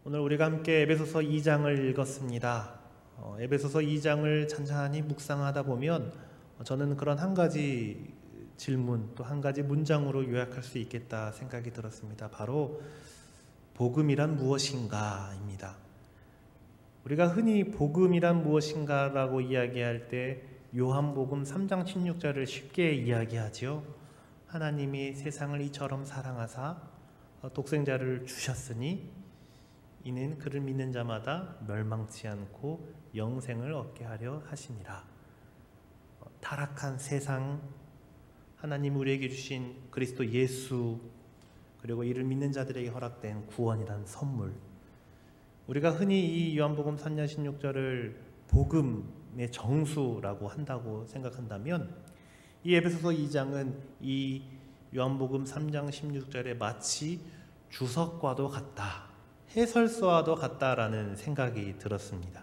오늘 우리가 함께 에베소서 2장을 읽었습니다. 에베소서 2장을 찬찬히 묵상하다 보면 저는 그런 한 가지 질문 또 한 가지 문장으로 요약할 수 있겠다 생각이 들었습니다. 바로 복음이란 무엇인가입니다. 우리가 흔히 복음이란 무엇인가라고 이야기할 때 요한복음 3장 16절을 쉽게 이야기하죠. 하나님이 세상을 이처럼 사랑하사 독생자를 주셨으니 이는 그를 믿는 자마다 멸망치 않고 영생을 얻게 하려 하시니라. 타락한 세상, 하나님 우리에게 주신 그리스도 예수, 그리고 이를 믿는 자들에게 허락된 구원이란 선물, 우리가 흔히 이 요한복음 3장 16절을 복음의 정수라고 한다고 생각한다면 이 에베소서 2장은 이 요한복음 3장 16절에 마치 주석과도 같다, 해설서와도 같다라는 생각이 들었습니다.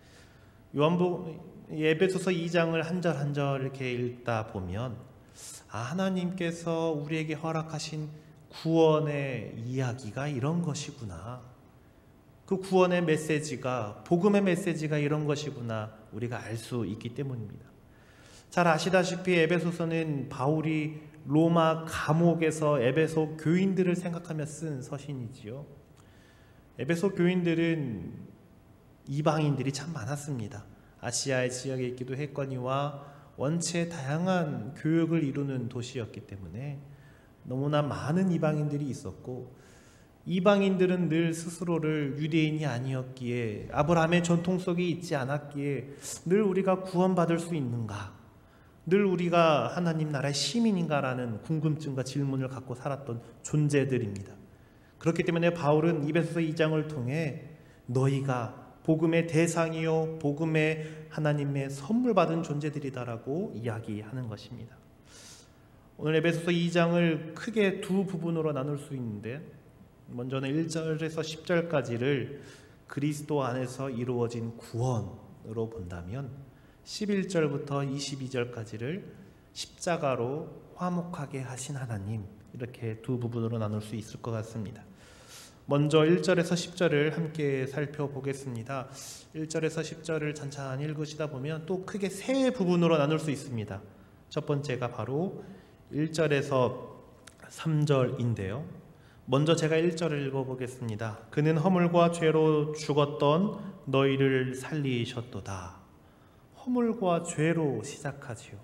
에베소서 2장을 한 절 한 절 이렇게 읽다 보면 하나님께서 우리에게 허락하신 구원의 이야기가 이런 것이구나, 그 구원의 메시지가, 복음의 메시지가 이런 것이구나 우리가 알 수 있기 때문입니다. 잘 아시다시피 에베소서는 바울이 로마 감옥에서 에베소 교인들을 생각하며 쓴 서신이지요. 에베소 교인들은 이방인들이 참 많았습니다. 아시아의 지역에 있기도 했거니와 원체 다양한 교역을 이루는 도시였기 때문에 너무나 많은 이방인들이 있었고, 이방인들은 늘 스스로를 유대인이 아니었기에, 아브라함의 전통 속에 있지 않았기에 늘 우리가 구원받을 수 있는가, 늘 우리가 하나님 나라의 시민인가라는 궁금증과 질문을 갖고 살았던 존재들입니다. 그렇기 때문에 바울은 에베소서 2장을 통해 너희가 복음의 대상이요 복음의 하나님의 선물 받은 존재들이다라고 이야기하는 것입니다. 오늘 에베소서 2장을 크게 두 부분으로 나눌 수 있는데, 먼저는 1절에서 10절까지를 그리스도 안에서 이루어진 구원으로 본다면 11절부터 22절까지를 십자가로 화목하게 하신 하나님, 이렇게 두 부분으로 나눌 수 있을 것 같습니다. 먼저 1절에서 10절을 함께 살펴보겠습니다. 1절에서 10절을 찬찬히 읽으시다 보면 또 크게 세 부분으로 나눌 수 있습니다. 첫 번째가 바로 1절에서 3절인데요. 먼저 제가 1절을 읽어보겠습니다. 그는 허물과 죄로 죽었던 너희를 살리셨도다. 허물과 죄로 시작하지요.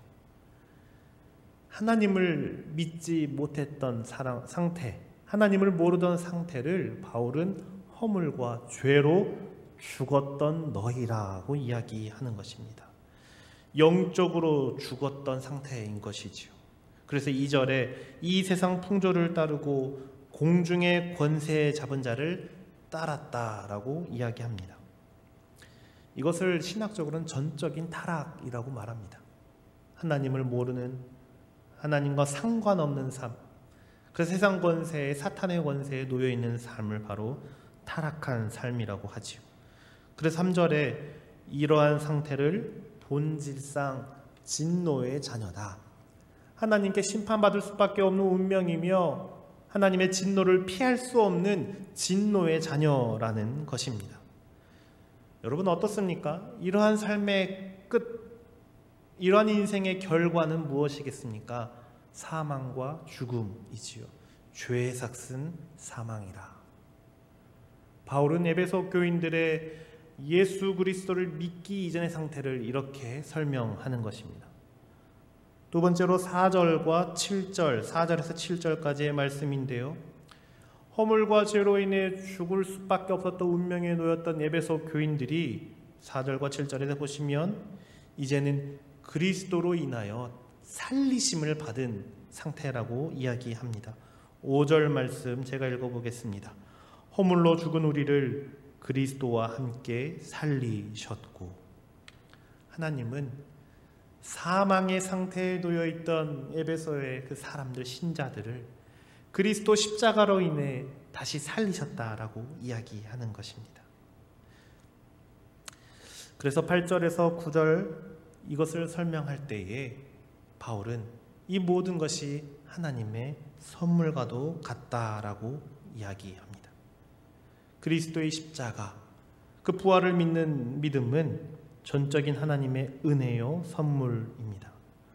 하나님을 믿지 못했던 상태, 하나님을 모르던 상태를 바울은 허물과 죄로 죽었던 너희라고 이야기하는 것입니다. 영적으로 죽었던 상태인 것이지요. 그래서 2절에 이 세상 풍조를 따르고 공중의 권세 잡은 자를 따랐다라고 이야기합니다. 이것을 신학적으로는 전적인 타락이라고 말합니다. 하나님을 모르는, 하나님과 상관없는 삶, 그 세상 권세에, 사탄의 권세에 놓여있는 삶을 바로 타락한 삶이라고 하지요. 그래서 3절에 이러한 상태를 본질상 진노의 자녀다, 하나님께 심판받을 수밖에 없는 운명이며 하나님의 진노를 피할 수 없는 진노의 자녀라는 것입니다. 여러분 어떻습니까? 이러한 삶의 끝, 이러한 인생의 결과는 무엇이겠습니까? 사망과 죽음이지요. 죄의 삭은 사망이라. 바울은 에베소 교인들의 예수 그리스도를 믿기 이전의 상태를 이렇게 설명하는 것입니다. 두 번째로 4절과 7절, 4절에서 7절까지의 말씀인데요. 허물과 죄로 인해 죽을 수밖에 없었던 운명에 놓였던 에베소 교인들이 4절과 7절에서 보시면 이제는 그리스도로 인하여 살리심을 받은 상태라고 이야기합니다. 5절 말씀 제가 읽어보겠습니다. 허물로 죽은 우리를 그리스도와 함께 살리셨고, 하나님은 사망의 상태에 놓여있던 에베소의 그 사람들, 신자들을 그리스도 십자가로 인해 다시 살리셨다라고 이야기하는 것입니다. 그래서 8절에서 9절 이것을 설명할 때에 바울은 이 모든 것이 하나님의 선물과도 같다라고 이야기합니다. 그리스도의 십자가, 그 부활을 믿는 믿음은 전적인 하나님의 은혜요 선물입니다.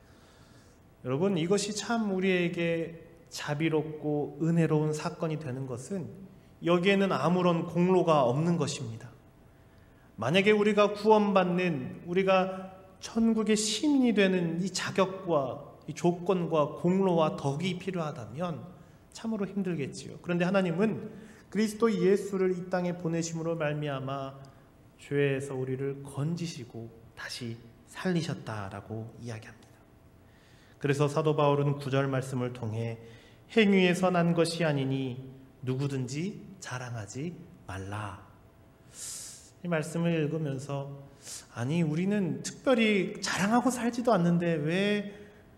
여러분, 이것이 참 우리에게 자비롭고 은혜로운 사건이 되는 것은 여기에는 아무런 공로가 없는 것입니다. 만약에 우리가 구원받는, 우리가 천국의 시민이 되는 이 자격과 이 조건과 공로와 덕이 필요하다면 참으로 힘들겠지요. 그런데 하나님은 그리스도 예수를 이 땅에 보내심으로 말미암아 죄에서 우리를 건지시고 다시 살리셨다라고 이야기합니다. 그래서 사도 바울은 9절 말씀을 통해 행위에서 난 것이 아니니 누구든지 자랑하지 말라. 이 말씀을 읽으면서 아니, 우리는 특별히 자랑하고 살지도 않는데 왜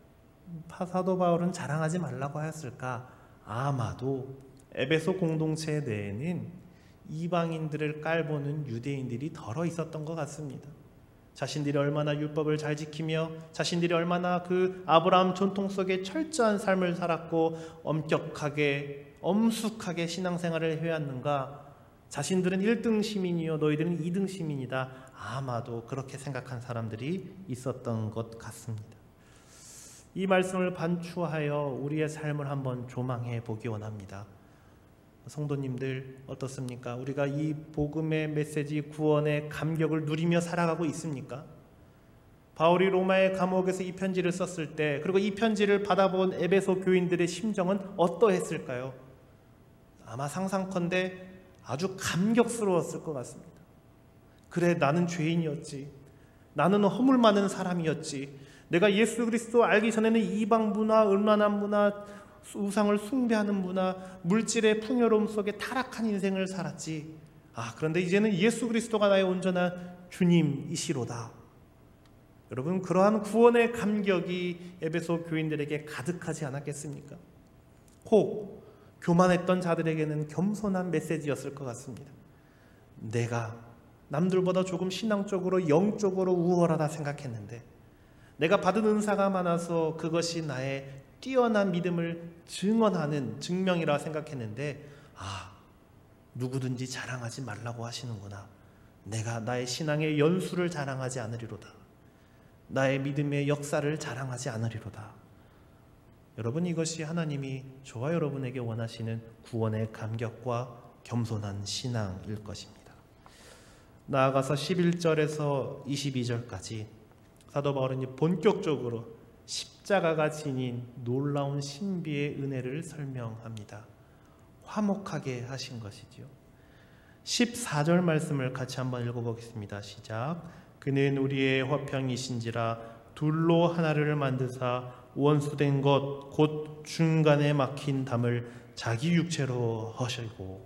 사도 바울은 자랑하지 말라고 하였을까? 아마도 에베소 공동체 내에는 이방인들을 깔보는 유대인들이 덜어 있었던 것 같습니다. 자신들이 얼마나 율법을 잘 지키며 자신들이 얼마나 그 아브라함 전통 속에 철저한 삶을 살았고 엄격하게 엄숙하게 신앙생활을 해왔는가, 자신들은 1등 시민이요 너희들은 2등 시민이다, 아마도 그렇게 생각한 사람들이 있었던 것 같습니다. 이 말씀을 반추하여 우리의 삶을 한번 조망해 보기 원합니다. 성도님들 어떻습니까? 우리가 이 복음의 메시지, 구원의 감격을 누리며 살아가고 있습니까? 바울이 로마의 감옥에서 이 편지를 썼을 때, 그리고 이 편지를 받아본 에베소 교인들의 심정은 어떠했을까요? 아마 상상컨대 아주 감격스러웠을 것 같습니다. 그래, 나는 죄인이었지. 나는 허물 많은 사람이었지. 내가 예수 그리스도 알기 전에는 이방 문화, 음란한 문화, 우상을 숭배하는 문화, 물질의 풍요로움 속에 타락한 인생을 살았지. 그런데 이제는 예수 그리스도가 나의 온전한 주님이시로다. 여러분, 그러한 구원의 감격이 에베소 교인들에게 가득하지 않았겠습니까? 혹 교만했던 자들에게는 겸손한 메시지였을 것 같습니다. 내가 남들보다 조금 신앙적으로 영적으로 우월하다 생각했는데, 내가 받은 은사가 많아서 그것이 나의 뛰어난 믿음을 증언하는 증명이라 생각했는데, 누구든지 자랑하지 말라고 하시는구나. 내가 나의 신앙의 연수를 자랑하지 않으리로다. 나의 믿음의 역사를 자랑하지 않으리로다. 여러분, 이것이 하나님이 저와 여러분에게 원하시는 구원의 감격과 겸손한 신앙일 것입니다. 나아가서 11절에서 22절까지 사도 바울은 본격적으로 십자가가 지닌 놀라운 신비의 은혜를 설명합니다. 화목하게 하신 것이지요. 14절 말씀을 같이 한번 읽어보겠습니다. 시작. 그는 우리의 화평이신지라 둘로 하나를 만드사 원수된 것 곧 중간에 막힌 담을 자기 육체로 하시고.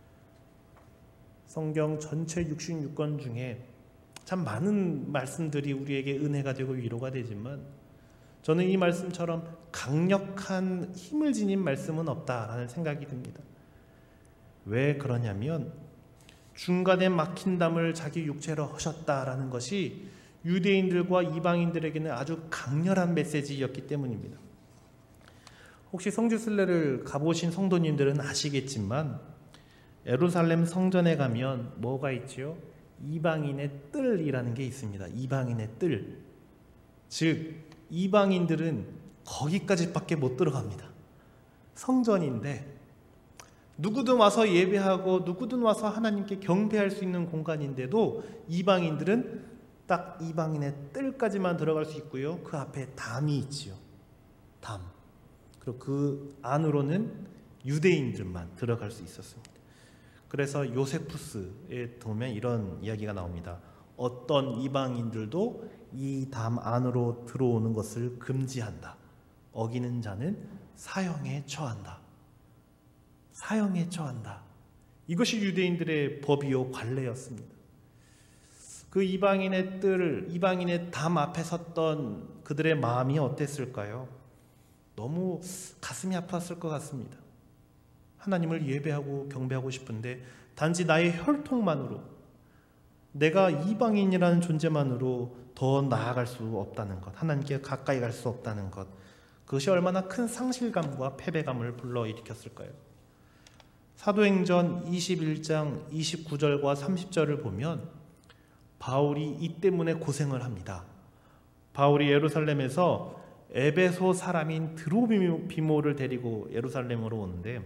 성경 전체 66권 중에 참 많은 말씀들이 우리에게 은혜가 되고 위로가 되지만, 저는 이 말씀처럼 강력한 힘을 지닌 말씀은 없다라는 생각이 듭니다. 왜 그러냐면 중간에 막힌 담을 자기 육체로 하셨다라는 것이 유대인들과 이방인들에게는 아주 강렬한 메시지였기 때문입니다. 혹시 성지순례를 가보신 성도님들은 아시겠지만 예루살렘 성전에 가면 뭐가 있지요? 이방인의 뜰이라는 게 있습니다. 이방인의 뜰. 즉 이방인들은 거기까지밖에 못 들어갑니다. 성전인데 누구든 와서 예배하고 누구든 와서 하나님께 경배할 수 있는 공간인데도 이방인들은 딱 이방인의 뜰까지만 들어갈 수 있고요. 그 앞에 담이 있지요. 담. 그리고 그 안으로는 유대인들만 들어갈 수 있었습니다. 그래서 요세푸스에 보면 이런 이야기가 나옵니다. 어떤 이방인들도 이 담 안으로 들어오는 것을 금지한다. 어기는 자는 사형에 처한다. 사형에 처한다. 이것이 유대인들의 법이요 관례였습니다. 그 이방인의 뜰, 이방인의 담 앞에 섰던 그들의 마음이 어땠을까요? 너무 가슴이 아팠을 것 같습니다. 하나님을 예배하고 경배하고 싶은데 단지 나의 혈통만으로, 내가 이방인이라는 존재만으로 더 나아갈 수 없다는 것, 하나님께 가까이 갈 수 없다는 것, 그것이 얼마나 큰 상실감과 패배감을 불러일으켰을까요? 사도행전 21장 29절과 30절을 보면 바울이 이 때문에 고생을 합니다. 바울이 예루살렘에서 에베소 사람인 드로비모를 데리고 예루살렘으로 오는데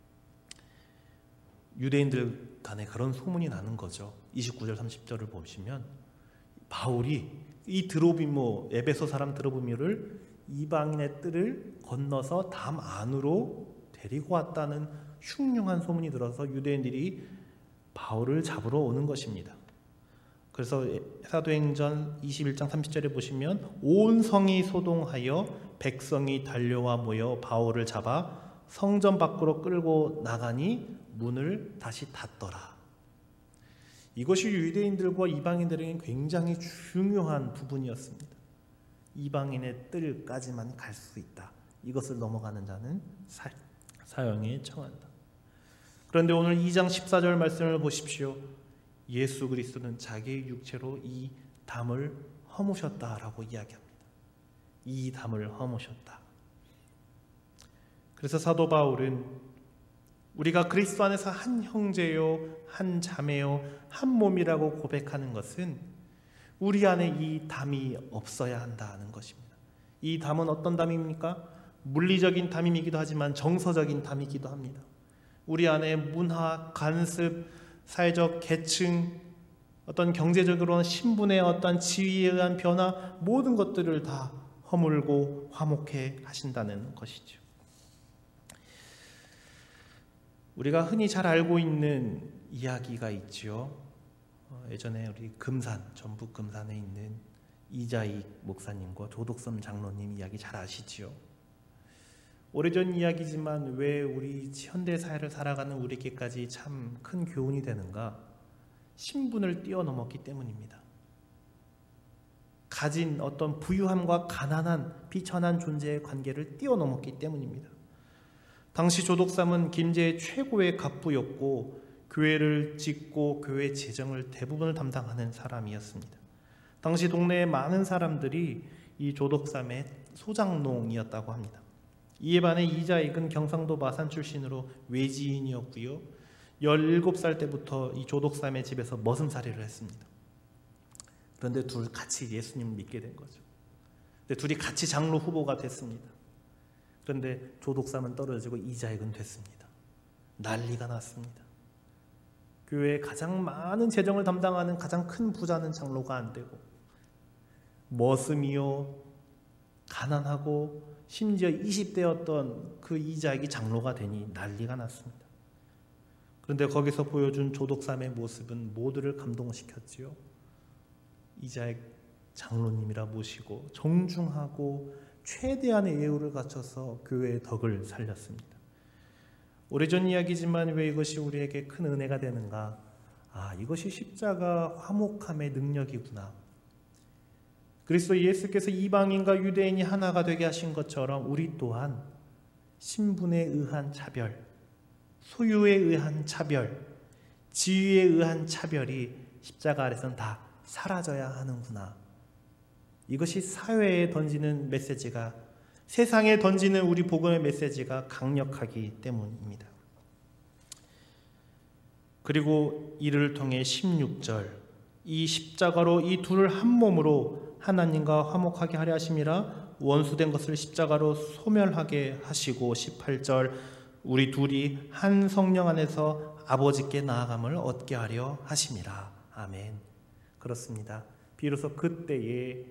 유대인들 간에 그런 소문이 나는 거죠. 29절 30절을 보시면 바울이 이 드로비모, 에베소 사람 드로비모를 이방인의 뜰을 건너서 담 안으로 데리고 왔다는 흉흉한 소문이 들어서 유대인들이 바울을 잡으러 오는 것입니다. 그래서 사도행전 21장 30절에 보시면 온 성이 소동하여 백성이 달려와 모여 바울을 잡아 성전 밖으로 끌고 나가니 문을 다시 닫더라. 이것이 유대인들과 이방인들에게 굉장히 중요한 부분이었습니다. 이방인의 뜰까지만 갈 수 있다. 이것을 넘어가는 자는 사형에 처한다. 그런데 오늘 2장 14절 말씀을 보십시오. 예수 그리스도는 자기의 육체로 이 담을 허무셨다라고 이야기합니다. 이 담을 허무셨다. 그래서 사도 바울은 우리가 그리스도 안에서 한 형제요, 한 자매요, 한 몸이라고 고백하는 것은 우리 안에 이 담이 없어야 한다는 것입니다. 이 담은 어떤 담입니까? 물리적인 담이기도 하지만 정서적인 담이기도 합니다. 우리 안에 문화, 관습, 사회적 계층, 어떤 경제적으로는 신분의 어떤 지위에 의한 변화, 모든 것들을 다 허물고 화목해 하신다는 것이죠. 우리가 흔히 잘 알고 있는 이야기가 있죠. 예전에 우리 금산, 전북 금산에 있는 이자익 목사님과 조덕섬 장로님 이야기 잘 아시죠? 오래전 이야기지만 왜 우리 현대 사회를 살아가는 우리에게까지 참 큰 교훈이 되는가? 신분을 뛰어넘었기 때문입니다. 가진 어떤 부유함과 가난한 비천한 존재의 관계를 뛰어넘었기 때문입니다. 당시 조덕삼은 김제의 최고의 갑부였고 교회를 짓고 교회 재정을 대부분을 담당하는 사람이었습니다. 당시 동네의 많은 사람들이 이 조덕삼의 소장농이었다고 합니다. 이에 반해 이자익은 경상도 마산 출신으로 외지인이었고요. 17살 때부터 이 조덕삼의 집에서 머슴살이를 했습니다. 그런데 둘 같이 예수님을 믿게 된 거죠. 근데 둘이 같이 장로 후보가 됐습니다. 그런데 조덕삼은 떨어지고 이자익은 됐습니다. 난리가 났습니다. 교회에 가장 많은 재정을 담당하는 가장 큰 부자는 장로가 안 되고 머슴이요 가난하고 심지어 20대였던 그 이자익이 장로가 되니 난리가 났습니다. 그런데 거기서 보여준 조덕삼의 모습은 모두를 감동시켰지요. 이자익 장로님이라 모시고 정중하고 최대한의 예우를 갖춰서 교회의 덕을 살렸습니다. 오래전 이야기지만 왜 이것이 우리에게 큰 은혜가 되는가? 이것이 십자가 화목함의 능력이구나. 그리스도 예수께서 이방인과 유대인이 하나가 되게 하신 것처럼 우리 또한 신분에 의한 차별, 소유에 의한 차별, 지위에 의한 차별이 십자가 아래서는 다 사라져야 하는구나. 이것이 사회에 던지는 메시지가, 세상에 던지는 우리 복음의 메시지가 강력하기 때문입니다. 그리고 이를 통해 16절, 이 십자가로 이 둘을 한 몸으로 하나님과 화목하게 하려 하심이라 원수된 것을 십자가로 소멸하게 하시고 18절, 우리 둘이 한 성령 안에서 아버지께 나아감을 얻게 하려 하심이라. 아멘. 그렇습니다. 비로소 그때에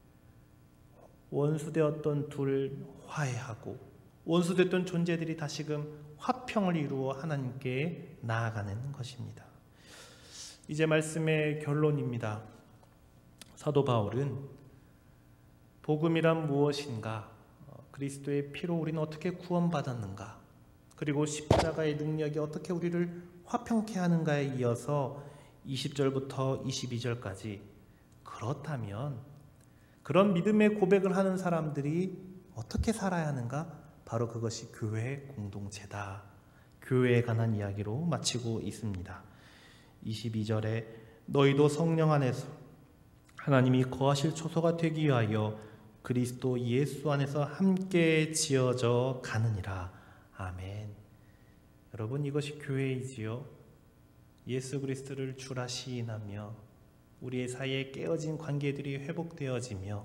원수되었던 둘을 화해하고 원수됐던 존재들이 다시금 화평을 이루어 하나님께 나아가는 것입니다. 이제 말씀의 결론입니다. 사도 바울은 복음이란 무엇인가? 그리스도의 피로 우리는 어떻게 구원받았는가? 그리고 십자가의 능력이 어떻게 우리를 화평케 하는가에 이어서 20절부터 22절까지 그렇다면 그런 믿음의 고백을 하는 사람들이 어떻게 살아야 하는가? 바로 그것이 교회의 공동체다. 교회에 관한 이야기로 마치고 있습니다. 22절에 너희도 성령 안에서 하나님이 거하실 초소가 되기 위하여 그리스도 예수 안에서 함께 지어져 가느니라. 아멘. 여러분, 이것이 교회이지요. 예수 그리스도를 주라 시인하며 우리의 사이에 깨어진 관계들이 회복되어지며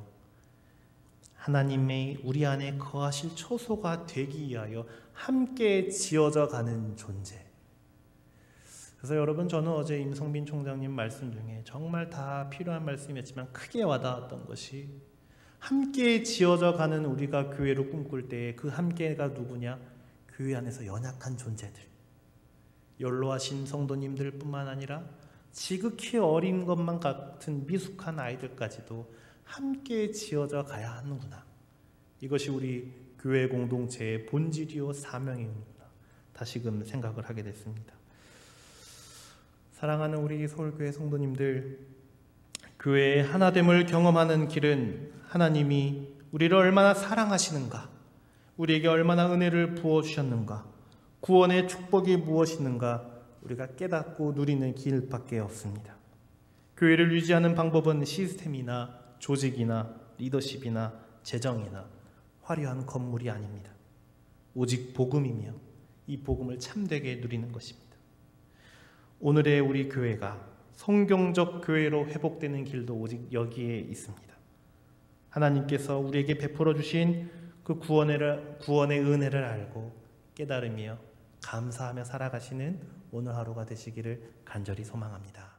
하나님의 우리 안에 거하실 초소가 되기 위하여 함께 지어져 가는 존재. 그래서 여러분, 저는 어제 임성빈 총장님 말씀 중에 정말 다 필요한 말씀이었지만 크게 와닿았던 것이, 함께 지어져 가는 우리가 교회를 꿈꿀 때에 그 함께가 누구냐? 교회 안에서 연약한 존재들, 연로하신 성도님들 뿐만 아니라 지극히 어린 것만 같은 미숙한 아이들까지도 함께 지어져 가야 하는구나. 이것이 우리 교회 공동체의 본질이요 사명이구나. 다시금 생각을 하게 됐습니다. 사랑하는 우리 서울교회 성도님들, 교회의 하나됨을 경험하는 길은 하나님이 우리를 얼마나 사랑하시는가, 우리에게 얼마나 은혜를 부어주셨는가, 구원의 축복이 무엇이는가 우리가 깨닫고 누리는 길밖에 없습니다. 교회를 유지하는 방법은 시스템이나 조직이나 리더십이나 재정이나 화려한 건물이 아닙니다. 오직 복음이며 이 복음을 참되게 누리는 것입니다. 오늘의 우리 교회가 성경적 교회로 회복되는 길도 오직 여기에 있습니다. 하나님께서 우리에게 베풀어 주신 그 구원의 은혜를 알고 깨달으며 감사하며 살아가시는 오늘 하루가 되시기를 간절히 소망합니다.